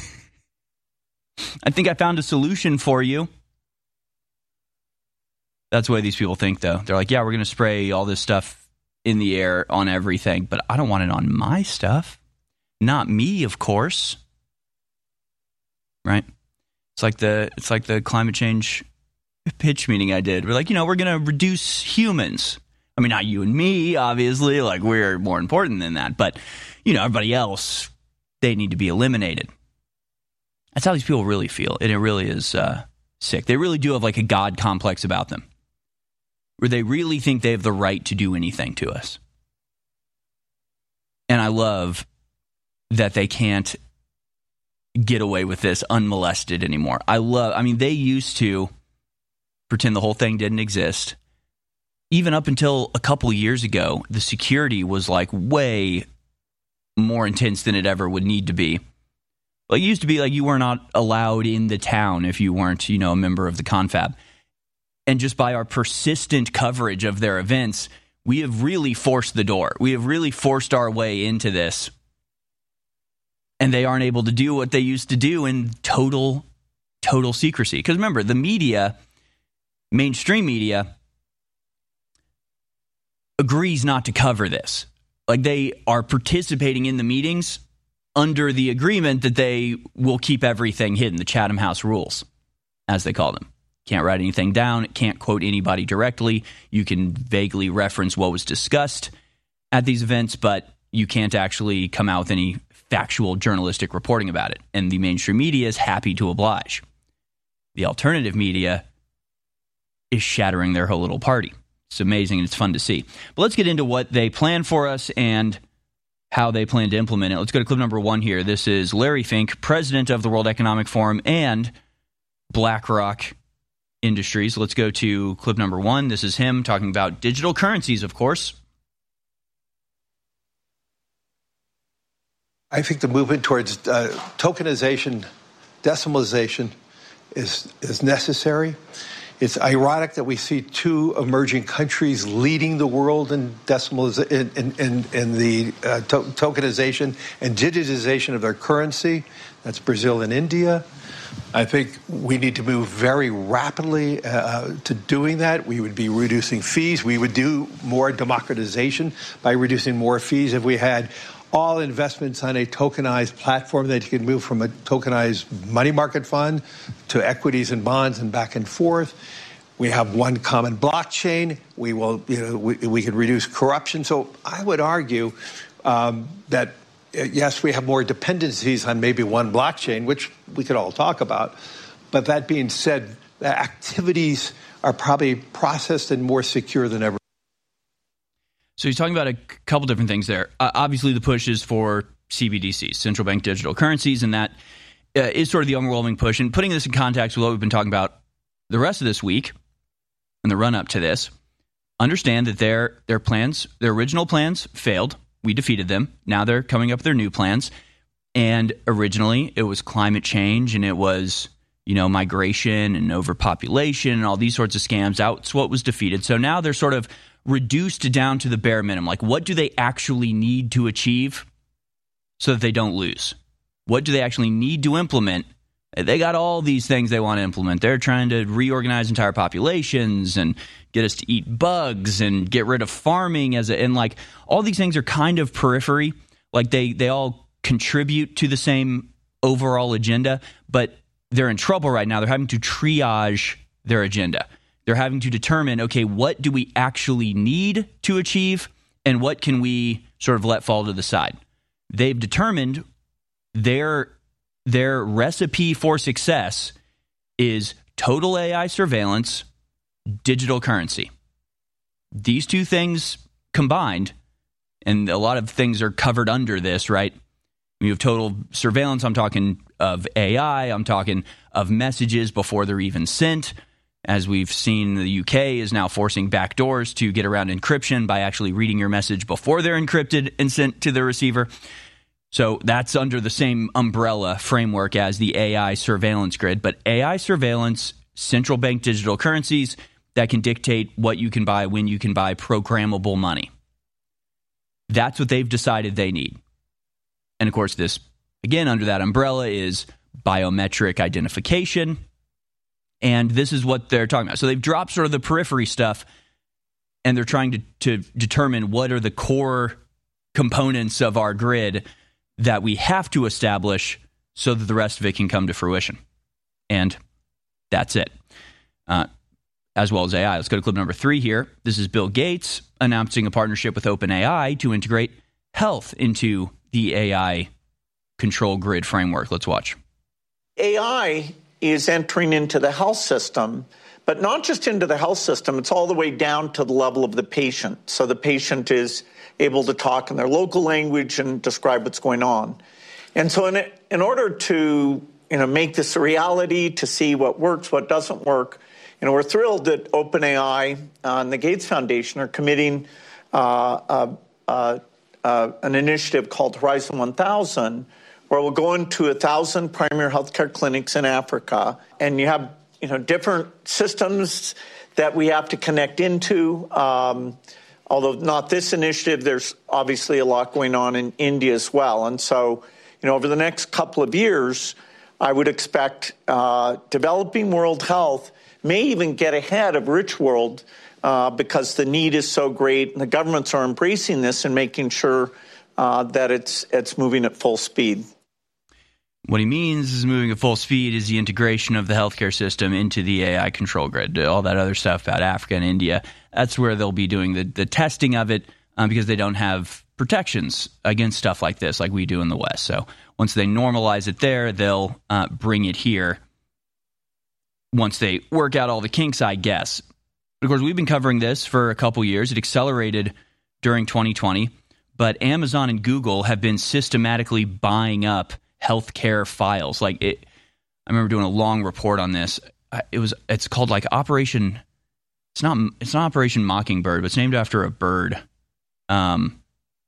I think I found a solution for you. That's the way these people think, though. They're like, yeah, we're going to spray all this stuff in the air on everything, but I don't want it on my stuff. Not me, of course. Right? It's like the it's like the climate change pitch meeting I did. We're like, you know, we're going to reduce humans. I mean, not you and me, obviously. Like, we're more important than that. But, you know, everybody else, they need to be eliminated. That's how these people really feel. And it really is uh, sick. They really do have like a God complex about them, where they really think they have the right to do anything to us. And I love that they can't get away with this unmolested anymore. I love, I mean, they used to pretend the whole thing didn't exist. Even up until a couple years ago, the security was like way more intense than it ever would need to be. Like, it used to be like you were not allowed in the town if you weren't, you know, a member of the confab. And just by our persistent coverage of their events, we have really forced the door. We have really forced our way into this. And they aren't able to do what they used to do in total, total secrecy. Because remember, the media, mainstream media, agrees not to cover this. Like, they are participating in the meetings under the agreement that they will keep everything hidden, the Chatham House rules, as they call them. Can't write anything down, can't quote anybody directly. You can vaguely reference what was discussed at these events, but you can't actually come out with any factual journalistic reporting about it. And the mainstream media is happy to oblige. The alternative media is shattering their whole little party. It's amazing and it's fun to see. But let's get into what they plan for us and how they plan to implement it. Let's go to clip number one here. This is Larry Fink, president of the World Economic Forum and BlackRock Industries. Let's go to clip number one. This is him talking about digital currencies, of course. I think the movement towards uh, tokenization, decimalization is is necessary. It's ironic that we see two emerging countries leading the world in decimalization, in, in, in the uh, to- tokenization and digitization of their currency. That's Brazil and India. I think we need to move very rapidly uh, to doing that. We would be reducing fees. We would do more democratization by reducing more fees if we had all investments on a tokenized platform that you can move from a tokenized money market fund to equities and bonds and back and forth. We have one common blockchain. We will, you know, we, we can reduce corruption. So I would argue um, that, uh, yes, we have more dependencies on maybe one blockchain, which we could all talk about. But that being said, the activities are probably processed and more secure than ever. So he's talking about a couple different things there. Uh, obviously, the push is for C B D Cs, central bank digital currencies, and that uh, is sort of the overwhelming push. And putting this in context with what we've been talking about the rest of this week and the run-up to this, understand that their their plans, their original plans failed. We defeated them. Now they're coming up with their new plans. And originally, it was climate change, and it was, you know, migration and overpopulation and all these sorts of scams. That's what was defeated. So now they're sort of reduced down to the bare minimum. Like, what do they actually need to achieve so that they don't lose? What do they actually need to implement? They got all these things they want to implement. They're trying to reorganize entire populations and get us to eat bugs and get rid of farming as a, and like all these things are kind of periphery. Like they they all contribute to the same overall agenda, but they're in trouble right now. They're having to triage their agenda. They're having to determine, okay, what do we actually need to achieve and what can we sort of let fall to the side? They've determined their, their recipe for success is total A I surveillance, digital currency. These two things combined, and a lot of things are covered under this, right? You have total surveillance. I'm talking of A I. I'm talking of messages before they're even sent. As we've seen, the U K is now forcing backdoors to get around encryption by actually reading your message before they're encrypted and sent to the receiver. So that's under the same umbrella framework as the A I surveillance grid. But A I surveillance, central bank digital currencies that can dictate what you can buy, when you can buy, programmable money. That's what they've decided they need. And of course, this, again, under that umbrella is biometric identification. And this is what they're talking about. So they've dropped sort of the periphery stuff, and they're trying to, to determine what are the core components of our grid that we have to establish so that the rest of it can come to fruition. And that's it. Uh, as well as A I. Let's go to clip number three here. This is Bill Gates announcing a partnership with OpenAI to integrate health into the A I control grid framework. Let's watch. A I is entering into the health system, but not just into the health system, it's all the way down to the level of the patient. So the patient is able to talk in their local language and describe what's going on. And so in, in order to you know, make this a reality, to see what works, what doesn't work, you know, we're thrilled that OpenAI and the Gates Foundation are committing uh, uh, uh, uh, an initiative called Horizon one thousand, where we'll go into a thousand primary healthcare clinics in Africa, and you have you know different systems that we have to connect into. Um, although not this initiative, there's obviously a lot going on in India as well. And so, you know, over the next couple of years, I would expect uh, developing world health may even get ahead of rich world uh, because the need is so great, and the governments are embracing this and making sure uh, that it's it's moving at full speed. What he means is moving at full speed is the integration of the healthcare system into the A I control grid. All that other stuff about Africa and India, that's where they'll be doing the, the testing of it um, because they don't have protections against stuff like this like we do in the West. So once they normalize it there, they'll uh, bring it here once they work out all the kinks, I guess. Of course, we've been covering this for a couple years. It accelerated during twenty twenty, but Amazon and Google have been systematically buying up healthcare files. Like it, I remember doing a long report on this. It was, it's called like Operation. It's not, it's not Operation Mockingbird, but it's named after a bird. Um,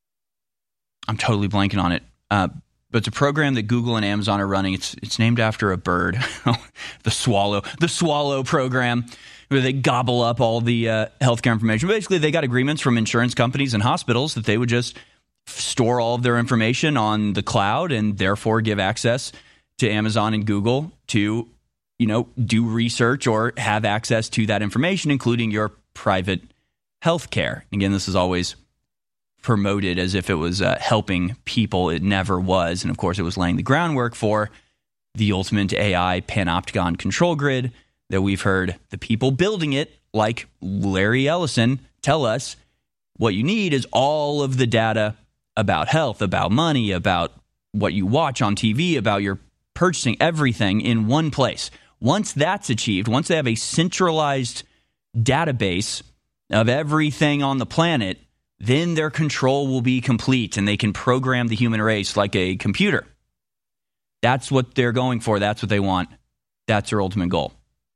I'm totally blanking on it. Uh, but it's a program that Google and Amazon are running. It's it's named after a bird, the swallow, the swallow program, where they gobble up all the uh, healthcare information. Basically, they got agreements from insurance companies and hospitals that they would just store all of their information on the cloud and therefore give access to Amazon and Google to, you know, do research or have access to that information, including your private healthcare. Again, this is always promoted as if it was uh, helping people. It never was. And of course, it was laying the groundwork for the ultimate A I panopticon control grid that we've heard the people building it, like Larry Ellison, tell us what you need is all of the data about health, about money, about what you watch on T V, about your purchasing, everything in one place. Once that's achieved, once they have a centralized database of everything on the planet, then their control will be complete and they can program the human race like a computer. That's what they're going for. That's what they want. That's their ultimate goal.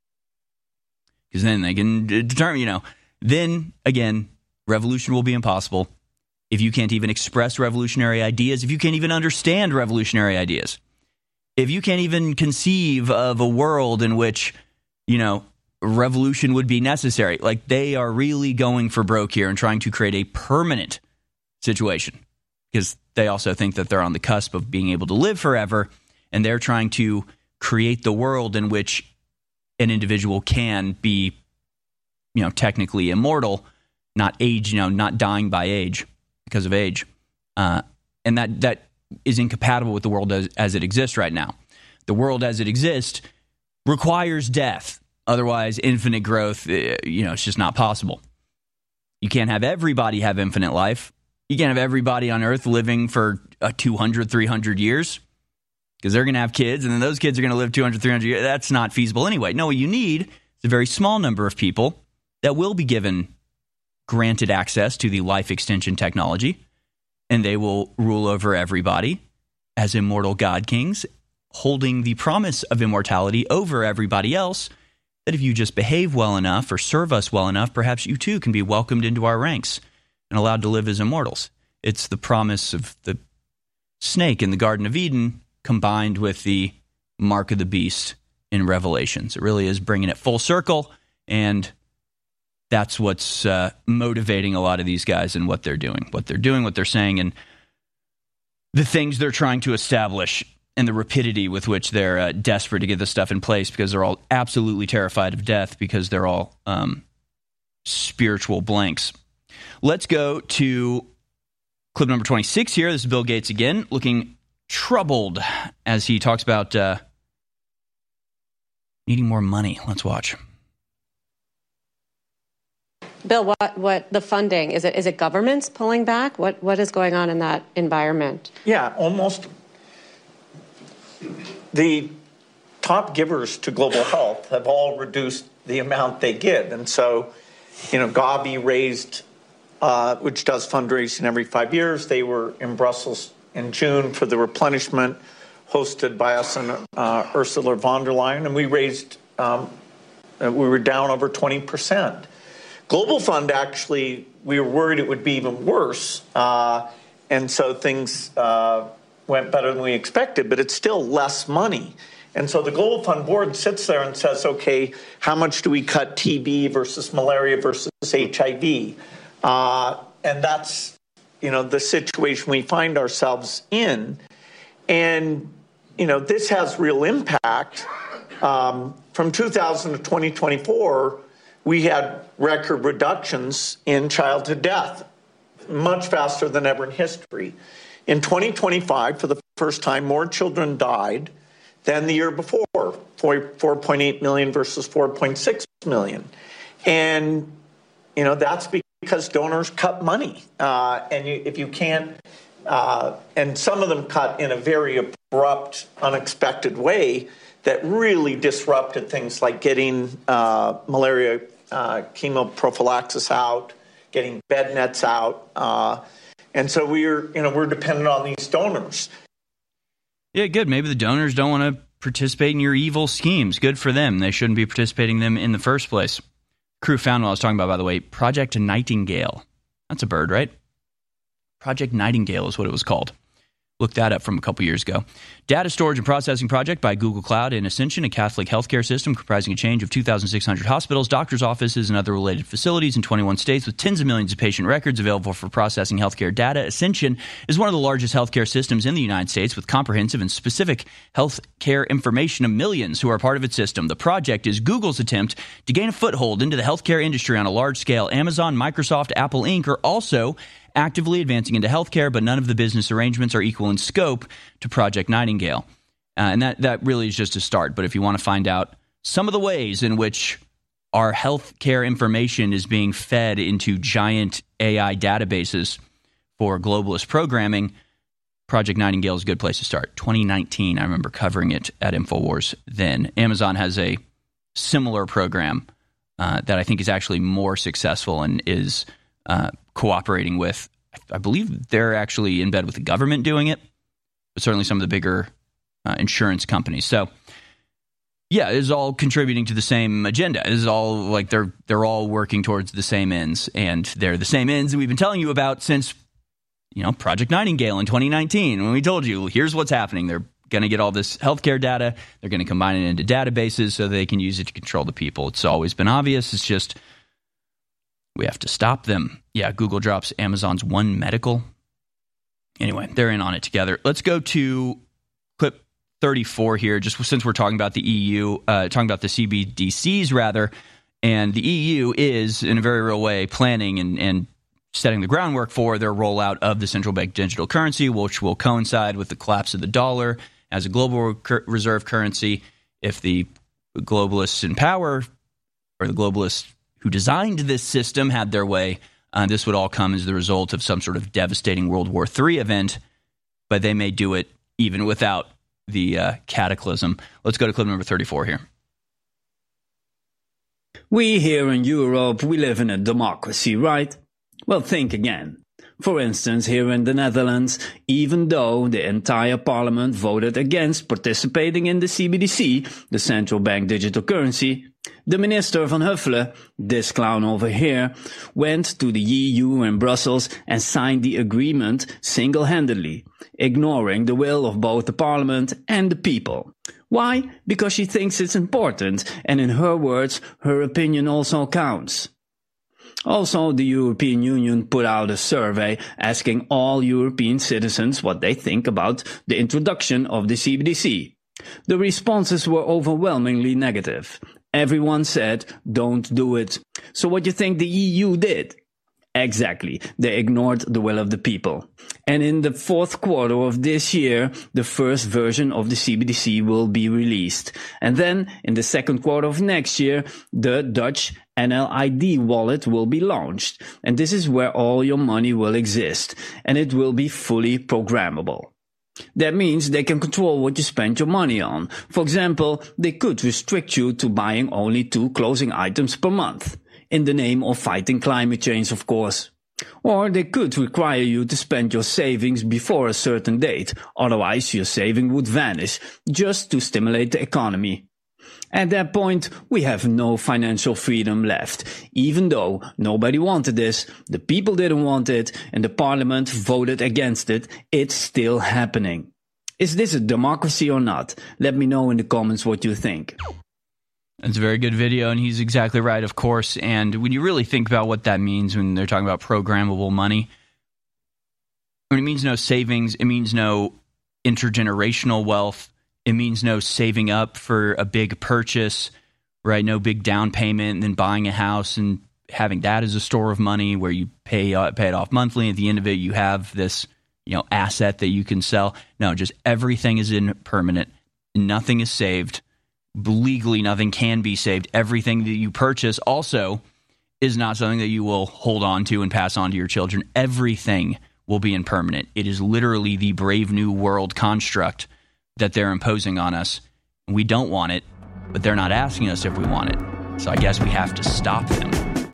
Because then they can determine, you know, then again, revolution will be impossible if you can't even express revolutionary ideas, if you can't even understand revolutionary ideas, if you can't even conceive of a world in which, you know, revolution would be necessary. Like they are really going for broke here and trying to create a permanent situation because they also think that they're on the cusp of being able to live forever, and they're trying to create the world in which an individual can be, you know, technically immortal, not age, you know, not dying by age because of age. Uh, and that that is incompatible with the world as, as it exists right now. The world as it exists requires death. Otherwise, infinite growth, you know, it's just not possible. You can't have everybody have infinite life. You can't have everybody on Earth living for uh, two hundred, three hundred years because they're going to have kids, and then those kids are going to live two hundred, three hundred years. That's not feasible anyway. No, what you need is a very small number of people that will be given granted access to the life extension technology, and they will rule over everybody as immortal god kings, holding the promise of immortality over everybody else, that if you just behave well enough or serve us well enough, perhaps you too can be welcomed into our ranks and allowed to live as immortals. It's the promise of the snake in the Garden of Eden combined with the mark of the beast in Revelations. It really is bringing it full circle, and that's what's uh, motivating a lot of these guys and what they're doing, what they're doing, what they're saying, and the things they're trying to establish, and the rapidity with which they're uh, desperate to get this stuff in place because they're all absolutely terrified of death because they're all um, spiritual blanks. Let's go to clip number twenty-six here. This is Bill Gates again, looking troubled as he talks about uh, needing more money. Let's watch. Bill, what, what the funding, is it is it governments pulling back? What What is going on in that environment? Yeah, almost. The top givers to global health have all reduced the amount they give. And so, you know, Gavi raised, uh, which does fundraising every five years. They were in Brussels in June for the replenishment hosted by us and uh, Ursula von der Leyen. And we raised, um, we were down over twenty percent. Global Fund, actually, we were worried it would be even worse. Uh, and so things uh, went better than we expected, but it's still less money. And so the Global Fund board sits there and says, okay, how much do we cut T B versus malaria versus H I V? Uh, and that's, you know, the situation we find ourselves in. And, you know, this has real impact. Um, from two thousand to twenty twenty-four, we had record reductions in childhood death, much faster than ever in history. In twenty twenty-five, for the first time, more children died than the year before, four point eight million versus four point six million. And, you know, that's because donors cut money. Uh, and you, if you can't, uh, and some of them cut in a very abrupt, unexpected way that really disrupted things like getting uh, malaria uh, chemoprophylaxis out, getting bed nets out. Uh, and so we're, you know, we're dependent on these donors. Yeah, good. Maybe the donors don't want to participate in your evil schemes. Good for them. They shouldn't be participating in them in the first place. Crew found what I was talking about, by the way, Project Nightingale. That's a bird, right? Project Nightingale is what it was called. Looked that up from a couple years ago. Data storage and processing project by Google Cloud in Ascension, a Catholic healthcare system comprising a chain of two thousand six hundred hospitals, doctors' offices, and other related facilities in twenty-one states with tens of millions of patient records available for processing healthcare data. Ascension is one of the largest healthcare systems in the United States with comprehensive and specific healthcare information of millions who are part of its system. The project is Google's attempt to gain a foothold into the healthcare industry on a large scale. Amazon, Microsoft, Apple, Incorporated are also actively advancing into healthcare, but none of the business arrangements are equal in scope to Project Nightingale. Uh, and that, that really is just a start. But if you want to find out some of the ways in which our healthcare information is being fed into giant A I databases for globalist programming, Project Nightingale is a good place to start. twenty nineteen, I remember covering it at InfoWars then. Amazon has a similar program uh, that I think is actually more successful and is uh, cooperating with, I believe they're actually in bed with the government doing it, but certainly some of the bigger uh, insurance companies. So, yeah, it is all contributing to the same agenda. It is all like they're they're all working towards the same ends, and they're the same ends that we've been telling you about since, you know, Project Nightingale in twenty nineteen, when we told you, here's what's happening. They're going to get all this healthcare data. They're going to combine it into databases so they can use it to control the people. It's always been obvious. It's just we have to stop them. Yeah, Google drops Amazon's One Medical. Anyway, they're in on it together. Let's go to clip thirty-four here, just since we're talking about the E U, uh, talking about the C B D Cs, rather. And the E U is, in a very real way, planning and, and setting the groundwork for their rollout of the central bank digital currency, which will coincide with the collapse of the dollar as a global reserve currency. If the globalists in power, or the globalists who designed this system, had their way, uh, this would all come as the result of some sort of devastating World War Three event, but they may do it even without the uh, cataclysm. Let's go to clip number thirty-four here. We here in Europe, we live in a democracy, right? Well, think again. For instance, here in the Netherlands, even though the entire parliament voted against participating in the C B D C, the central bank digital currency, the minister Van Huffelen, this clown over here, went to the E U in Brussels and signed the agreement single-handedly, ignoring the will of both the parliament and the people. Why? Because she thinks it's important, and in her words, her opinion also counts. Also, the European Union put out a survey asking all European citizens what they think about the introduction of the C B D C. The responses were overwhelmingly negative. Everyone said, don't do it. So what do you think the E U did? Exactly. They ignored the will of the people. And in the fourth quarter of this year, the first version of the C B D C will be released. And then, in the second quarter of next year, the Dutch N L I D wallet will be launched. And this is where all your money will exist. And it will be fully programmable. That means they can control what you spend your money on. For example, they could restrict you to buying only two clothing items per month. In the name of fighting climate change, of course. Or they could require you to spend your savings before a certain date, otherwise your saving would vanish, just to stimulate the economy. At that point, we have no financial freedom left. Even though nobody wanted this, the people didn't want it, and the parliament voted against it, it's still happening. Is this a democracy or not? Let me know in the comments what you think. It's a very good video, and he's exactly right, of course. And when you really think about what that means when they're talking about programmable money, when it means no savings, it means no intergenerational wealth. It means no saving up for a big purchase, right? No big down payment and then buying a house and having that as a store of money where you pay uh, pay it off monthly. At the end of it, you have this, you know, asset that you can sell. No, just everything is impermanent. Nothing is saved. Legally, nothing can be saved. Everything that you purchase also is not something that you will hold on to and pass on to your children. Everything will be impermanent. It is literally the Brave New World construct that they're imposing on us. We don't want it, but they're not asking us if we want it. So I guess we have to stop them.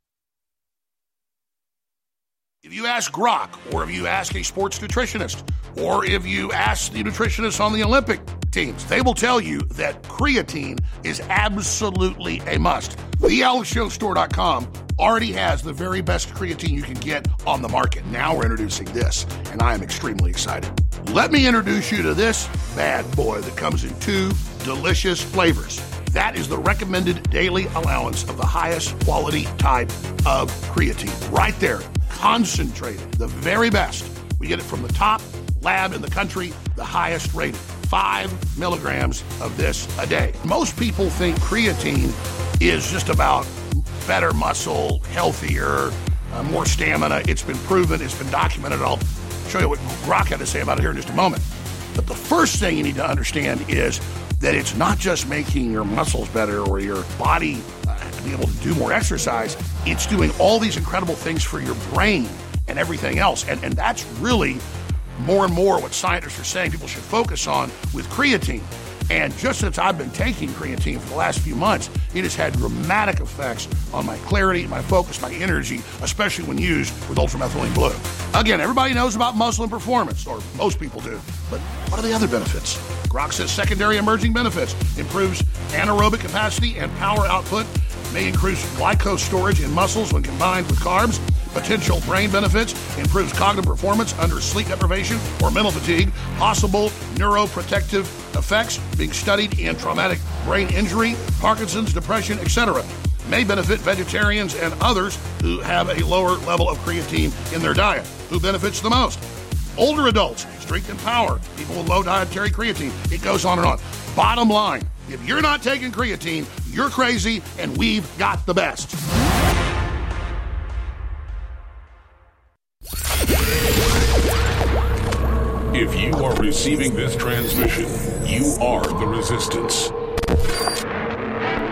If you ask Grok, or if you ask a sports nutritionist, or if you ask the nutritionists on the Olympic teams, they will tell you that creatine is absolutely a must. the alex jones store dot com already has the very best creatine you can get on the market. Now we're introducing this, and I am extremely excited. Let me introduce you to this bad boy that comes in two delicious flavors. That is the recommended daily allowance of the highest quality type of creatine. Right there, concentrated, the very best. We get it from the top lab in the country, the highest rated. Five milligrams of this a day. Most people think creatine is just about better muscle, healthier, uh, more stamina. It's been proven, it's been documented. I'll show you what Grok had to say about it here in just a moment. But the first thing you need to understand is that it's not just making your muscles better or your body uh, be able to do more exercise. It's doing all these incredible things for your brain and everything else. And, and that's really more and more what scientists are saying people should focus on with creatine. And just since I've been taking creatine for the last few months, it has had dramatic effects on my clarity, my focus, my energy, especially when used with ultramethylene blue. Again, everybody knows about muscle and performance, or most people do, but what are the other benefits? Grok says secondary emerging benefits: improves anaerobic capacity and power output, may increase glycose storage in muscles when combined with carbs. Potential brain benefits: improves cognitive performance under sleep deprivation or mental fatigue. Possible neuroprotective effects being studied in traumatic brain injury, Parkinson's, depression, et cetera. May benefit vegetarians and others who have a lower level of creatine in their diet. Who benefits the most? Older adults, strength and power, people with low dietary creatine. It goes on and on. Bottom line, if you're not taking creatine, you're crazy, and we've got the best. If you are receiving this transmission, you are the resistance.